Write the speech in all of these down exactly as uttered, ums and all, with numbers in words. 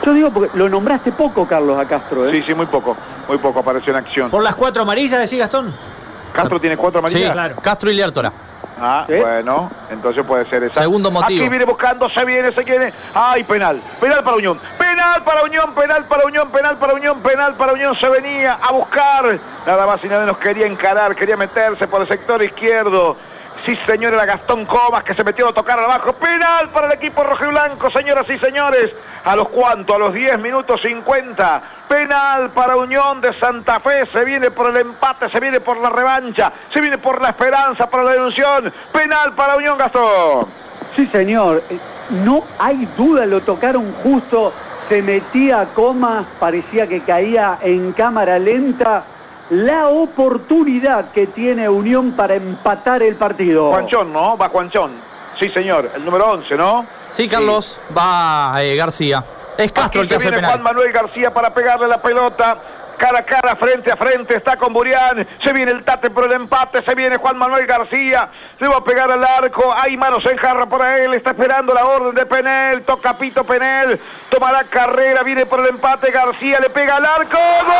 Yo digo porque lo nombraste poco, Carlos, a Castro, ¿eh? Sí, sí, muy poco. Muy poco apareció en acción. ¿Por las cuatro amarillas, decís, Gastón? ¿Castro tiene cuatro amarillas? Sí, claro. Castro y Lertora. Ah, ¿sí? Bueno, entonces puede ser esa. Segundo motivo. Aquí viene buscando, se viene, se viene. ¡Ay, penal! Penal para Unión. Penal para Unión, penal para Unión, penal para Unión, penal para Unión. Se venía a buscar. Nada más y nada menos quería encarar, quería meterse por el sector izquierdo. Sí, señor, era Gastón Comas que se metió a tocar abajo. Penal para el equipo rojiblanco, señoras y señores. ¿A los cuánto? A los diez minutos cincuenta. Penal para Unión de Santa Fe. Se viene por el empate, se viene por la revancha, se viene por la esperanza, por la ilusión. Penal para Unión, Gastón. Sí, señor. No hay duda, lo tocaron justo. Se metía Comas, parecía que caía en cámara lenta. La oportunidad que tiene Unión para empatar el partido. Juanchón, ¿no? Va Juanchón. Sí, señor. El número once, ¿no? Sí, Carlos. Sí. Va eh, García. Es Castro Aquí el que hace el penal. Juan Manuel García para pegarle la pelota. Cara a cara, frente a frente, está con Burián. Se viene el tate por el empate. Se viene Juan Manuel García. Se va a pegar al arco. Hay manos en jarra para él. Está esperando la orden de Penel. Toca Pito Penel. Tomará carrera. Viene por el empate. García le pega al arco. ¡Gol!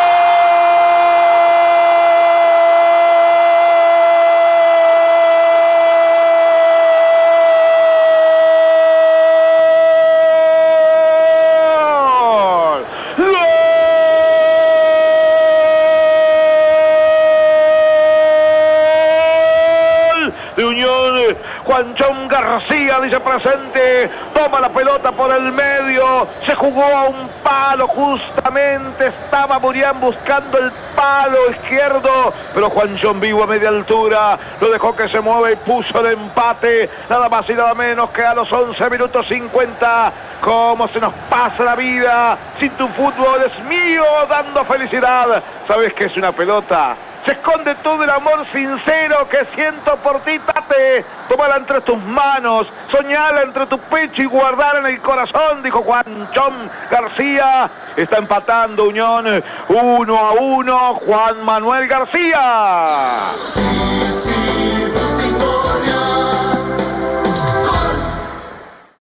Juanchón García dice presente, toma la pelota por el medio, se jugó a un palo justamente, estaba Burián buscando el palo izquierdo, pero Juanchón vivo a media altura, lo dejó que se mueva y puso el empate, nada más y nada menos que a los once minutos cincuenta, cómo se nos pasa la vida, si tu fútbol es mío, dando felicidad, ¿sabes qué es una pelota? Se esconde todo el amor sincero que siento por ti, Tate. Tómala entre tus manos, soñala entre tu pecho y guardala en el corazón, dijo Juanchón García. Está empatando Unión uno a uno, Juan Manuel García. Sí, sí.